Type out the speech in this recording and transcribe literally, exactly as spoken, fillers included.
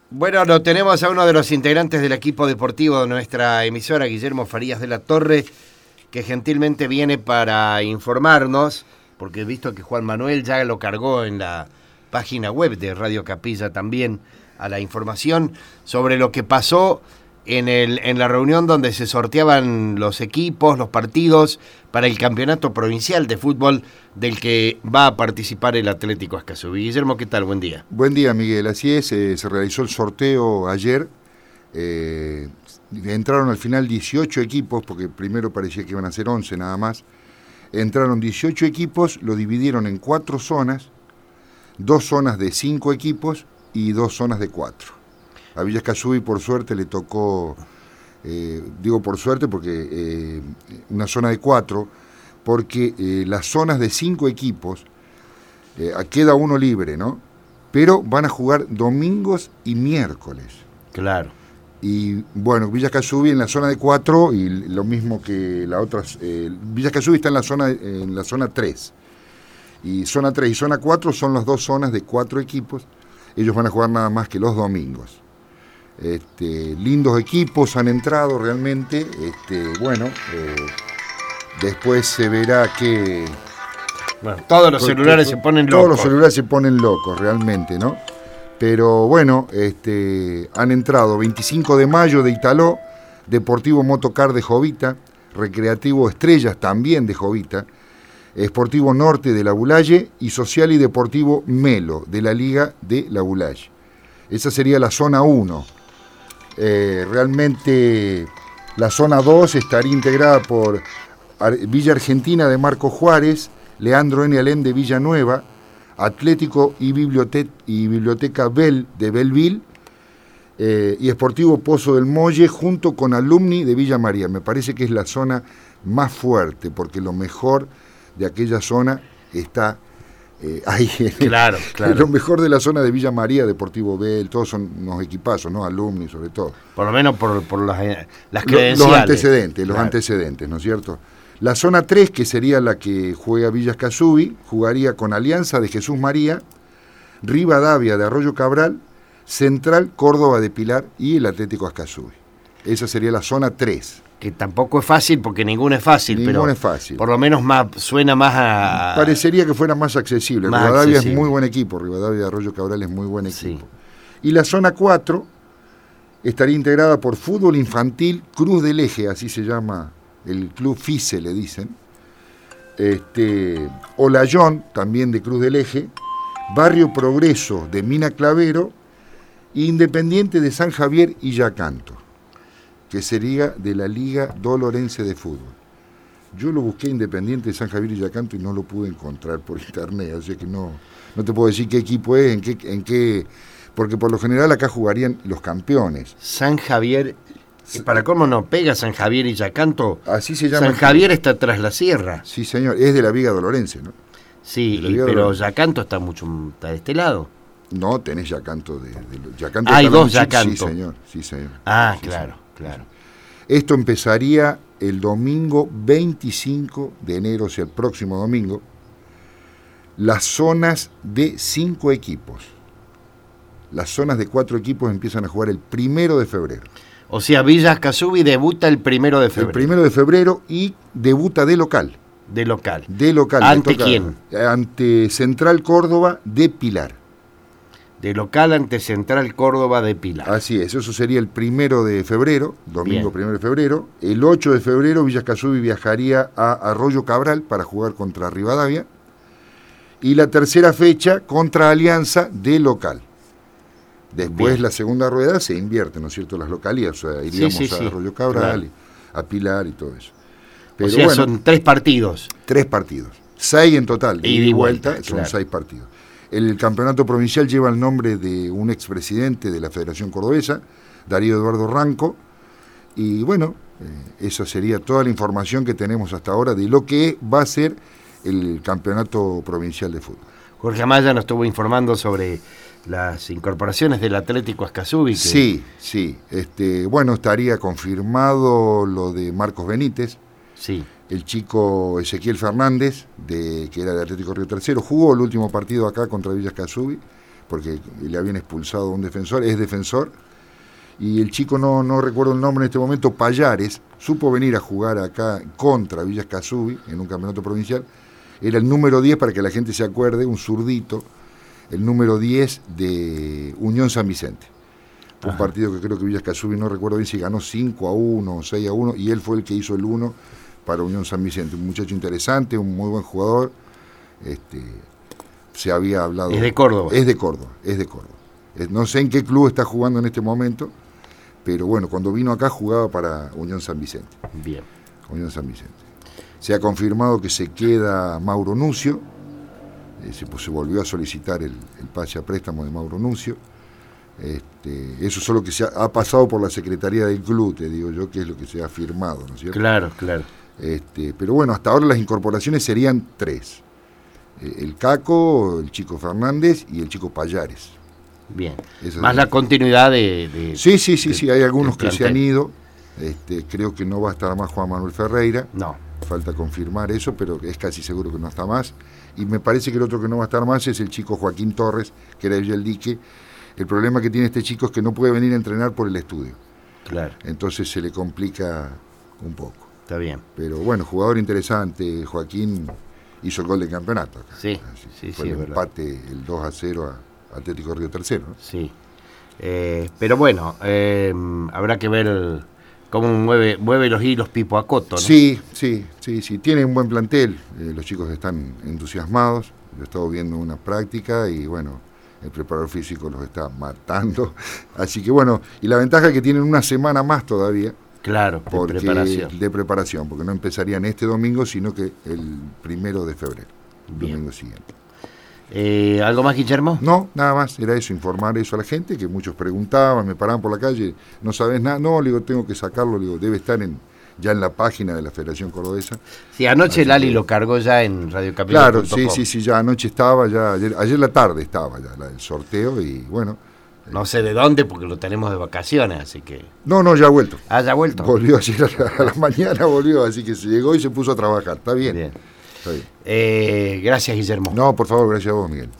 Bueno, lo tenemos a uno de los integrantes del equipo deportivo de nuestra emisora, Guillermo Farías de la Torre, que gentilmente viene para informarnos, porque he visto que Juan Manuel ya lo cargó en la página web de Radio Capilla también a la información sobre lo que pasó en, el, en la reunión donde se sorteaban los equipos, los partidos para el campeonato provincial de fútbol del que va a participar el Atlético Ascasubi. Guillermo, ¿qué tal? Buen día. Buen día, Miguel. Así es, eh, se realizó el sorteo ayer. Eh, entraron al final dieciocho equipos, porque primero parecía que iban a ser once nada más. Entraron dieciocho equipos, lo dividieron en cuatro zonas, dos zonas de cinco equipos y dos zonas de cuatro. A Villa Ascasubi, por suerte, le tocó, eh, digo por suerte porque eh, una zona de cuatro, porque eh, las zonas de cinco equipos, eh, queda uno libre, ¿no? Pero van a jugar domingos y miércoles. Claro. Y bueno, Villa Ascasubi en la zona de cuatro, y lo mismo que la otra, eh, Villa Ascasubi está en la zona en la zona tres. Y zona tres y zona cuatro son las dos zonas de cuatro equipos. Ellos van a jugar nada más que los domingos. Este, lindos equipos han entrado realmente. Este, bueno, eh, después se verá que... Bueno, todos los celulares se ponen locos. Todos los celulares se ponen locos realmente, ¿no? Pero bueno, este, han entrado veinticinco de mayo de Italó, Deportivo Motocar de Jovita, Recreativo Estrellas también de Jovita, Esportivo Norte de La Bulaye y Social y Deportivo Melo de la Liga de La Bulaye. Esa sería la zona uno. Eh, realmente la zona dos estaría integrada por Villa Argentina de Marco Juárez, Leandro N. Alén de Villanueva, Atlético y, Bibliote- y Biblioteca Bell de Belleville, eh, y Esportivo Pozo del Molle junto con Alumni de Villa María. Me parece que es la zona más fuerte, porque lo mejor de aquella zona está eh, ahí. Claro, claro. Lo mejor de la zona de Villa María, Deportivo Bell, todos son unos equipazos, ¿no? Alumni sobre todo. Por lo menos por, por las, las Lo, credenciales. los antecedentes, los Claro. antecedentes, ¿no es cierto? La zona tres, que sería la que juega Villa Ascasubi, jugaría con Alianza de Jesús María, Rivadavia de Arroyo Cabral, Central Córdoba de Pilar y el Atlético Ascasubi. Esa sería la zona tres. Que tampoco es fácil, porque ninguno es fácil, Ninguno pero es fácil. por lo menos más suena más a... Parecería que fuera más accesible. Más Rivadavia accesible. es muy buen equipo, Rivadavia de Arroyo Cabral es muy buen equipo. Sí. Y la zona cuatro estaría integrada por Fútbol Infantil Cruz del Eje, así se llama el club FICE, le dicen. Este, Olayón, también de Cruz del Eje, Barrio Progreso de Mina Clavero, e Independiente de San Javier y Yacanto, que sería de la Liga Dolorense de Fútbol. Yo lo busqué Independiente de San Javier y Yacanto y no lo pude encontrar por internet, o sea que no, no te puedo decir qué equipo es, en qué, en qué, porque por lo general acá jugarían los campeones. San Javier, para cómo no pega San Javier y Yacanto, Así se llama. San Javier está tras la sierra. Sí, señor, es de la Liga Dolorense, ¿no? Sí, De la y- Liga pero Dolorense. Yacanto está mucho está de este lado. No, tenés Yacanto de, de Yacanto. Hay está dos en Chico, Yacanto. Sí, señor, sí, señor. Ah, Sí, claro, señor. claro. Esto empezaría el domingo veinticinco de enero, o sea, el próximo domingo. Las zonas de cinco equipos. Las zonas de cuatro equipos empiezan a jugar el primero de febrero. O sea, Villa Ascasubi debuta el primero de febrero. El primero de febrero y debuta de local. De local. De local. ¿Ante le toca- quién? Ante Central Córdoba de Pilar. De local ante Central Córdoba de Pilar. Así es, eso sería el primero de febrero, domingo Bien. primero de febrero. El ocho de febrero Villa Ascasubi viajaría a Arroyo Cabral para jugar contra Rivadavia. Y la tercera fecha contra Alianza de local. Después Bien. la segunda rueda se invierte, ¿no es cierto?, las localías. O sea, iríamos sí, sí, a Arroyo Cabral, claro. y a Pilar y todo eso. O Pero sea, bueno, son tres partidos. tres partidos. Seis en total. Ida y vuelta, son claro. seis partidos. El campeonato provincial lleva el nombre de un expresidente de la Federación Cordobesa, Darío Eduardo Ranco. Y bueno, eh, esa sería toda la información que tenemos hasta ahora de lo que va a ser el campeonato provincial de fútbol. Jorge Amaya nos estuvo informando sobre las incorporaciones del Atlético Ascasubi. Que... Sí, sí. Este, bueno, estaría confirmado lo de Marcos Benítez, Sí. el chico Ezequiel Fernández, de, que era de Atlético Río Tercero, jugó el último partido acá contra Villa Ascasubi, porque le habían expulsado a un defensor, es defensor, y el chico, no, no recuerdo el nombre en este momento, Payares, supo venir a jugar acá contra Villa Escasubi, en un campeonato provincial, era el número diez, para que la gente se acuerde, un zurdito, el número diez de Unión San Vicente. Un partido que creo que Villa Escasubi, no recuerdo bien si ganó cinco a uno o seis a uno, y él fue el que hizo el uno para Unión San Vicente. Un muchacho interesante, un muy buen jugador. Este, se había hablado... Es de Córdoba. Es de Córdoba, es de Córdoba. Es, no sé en qué club está jugando en este momento, pero bueno, cuando vino acá jugaba para Unión San Vicente. Bien. Unión San Vicente. Se ha confirmado que se queda Mauro Nucio, eh, se, pues, se volvió a solicitar el, el pase a préstamo de Mauro Nucio. Este, eso es lo que se ha, ha pasado por la Secretaría del Club, te digo yo, que es lo que se ha firmado, ¿no es cierto? Claro, claro. Este, pero bueno, hasta ahora las incorporaciones serían tres. Eh, el Caco, el chico Fernández y el chico Payares. Bien. Eso Más es. la continuidad de... de sí, sí, sí, de, sí, hay algunos que plantel. se han ido. Este, creo que no va a estar más Juan Manuel Ferreira. No. Falta confirmar eso, pero es casi seguro que no está más. Y me parece que el otro que no va a estar más es el chico Joaquín Torres, que era el Dique. El problema que tiene este chico es que no puede venir a entrenar por el estudio. Claro. Entonces se le complica un poco. Está bien. Pero bueno, jugador interesante. Joaquín hizo el gol del campeonato acá. Sí, Así, sí, fue sí, el es empate, verdad. El dos a cero a Atlético Río Tercero, ¿no? Sí. Eh, pero bueno, eh, habrá que ver cómo mueve, mueve los hilos Pipo Acoto, ¿no? Sí, sí, sí, sí. Tiene un buen plantel. Eh, los chicos están entusiasmados. Yo he estado viendo una práctica y bueno, el preparador físico los está matando. Así que bueno, y la ventaja es que tienen una semana más todavía. Claro, de porque, preparación. De preparación, porque no empezarían este domingo, sino que el primero de febrero, el Bien. domingo siguiente. Eh, ¿Algo más, Guillermo? No, nada más, era eso, informar eso a la gente, que muchos preguntaban, me paraban por la calle, no sabes nada, no, le digo, tengo que sacarlo, le digo, debe estar en ya en la página de la Federación Cordobesa. Sí, anoche Así Lali que, lo cargó ya en Radio Capitán. claro, sí, sí, sí, ya anoche estaba, ya ayer, ayer la tarde estaba ya la, el sorteo y bueno. No sé de dónde porque lo tenemos de vacaciones, así que... No, no, ya ha vuelto. Ah, ya ha vuelto. Volvió ayer a la, a la mañana, volvió, así que se llegó y se puso a trabajar, está bien. Bien. Está bien. Eh, gracias, Guillermo. No, por favor, gracias a vos, Miguel.